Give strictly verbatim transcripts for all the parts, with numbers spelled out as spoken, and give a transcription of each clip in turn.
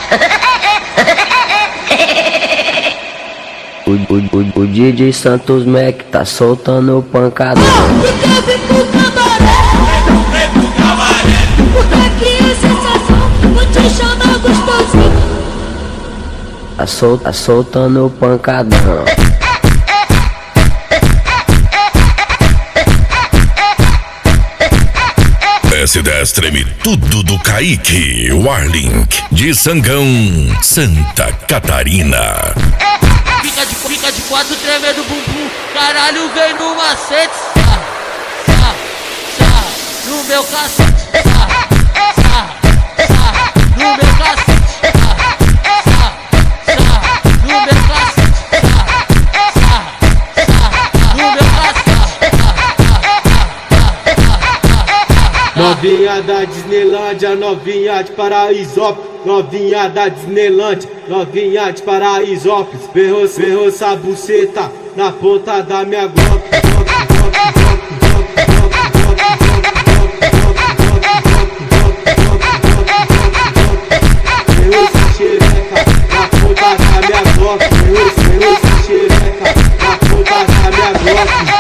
O, o, o, o D J Santos Mac tá soltando pancadão. Porque vem pro cabaré, vem pro cabaré. Porque aqui é sensação, vou te chamar gostosinho. Tá, sol, tá soltando pancadão. S dez treme tudo do Kaique Warlink de Sangão, Santa Catarina. Fica de, fica de quatro tremendo bumbum, caralho vem no macete, sá, sá, sá, no meu cacete, sá, sá, sá, no meu cacete, sá, sá, sá, no meu cacete, sá, sá, sá, no meu cacete. Novinha da Disneylândia, novinha de Paraisópolis, novinha da Disneylândia, novinha de Paraisópolis, ferrou, ferrou essa buceta na ponta da minha glock. Ferrou essa xereca na ponta da minha glock, ferrou, ferrou essa xereca na ponta da minha glock.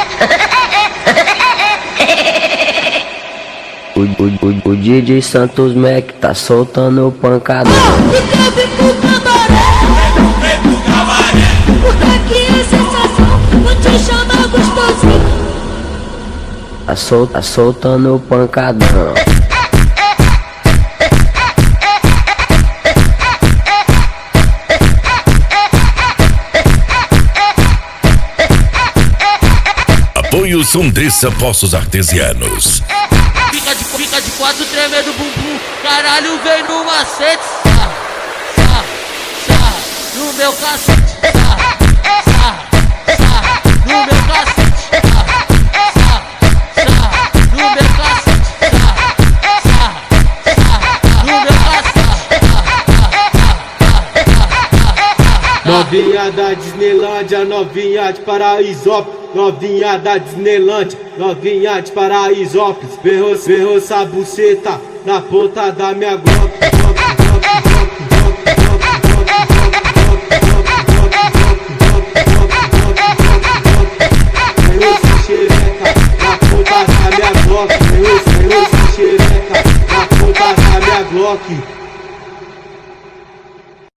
O, o, o, o D J Santos Mac tá soltando pancadão. Porque vem pro cabaré, vem pro cabaré. Porque aqui é sensação, vou te chamar gostosinho. Tá, sol, tá soltando pancadão. Apoio Sondressa Poços Artesianos. Fica de, fica de quatro tremendo bumbum, caralho vem no macete, sá, sá, sá, no meu cacete, sá, sá, sá, no meu cacete, sá, sá, sá, no meu cacete, sá, sá, sá, no meu cacete. Novinha da Disneylândia, novinha de Paraisópolis, novinha da Disneylândia, novinha de Paraisópolis, ferrou, ferrou essa buceta na ponta da minha glock.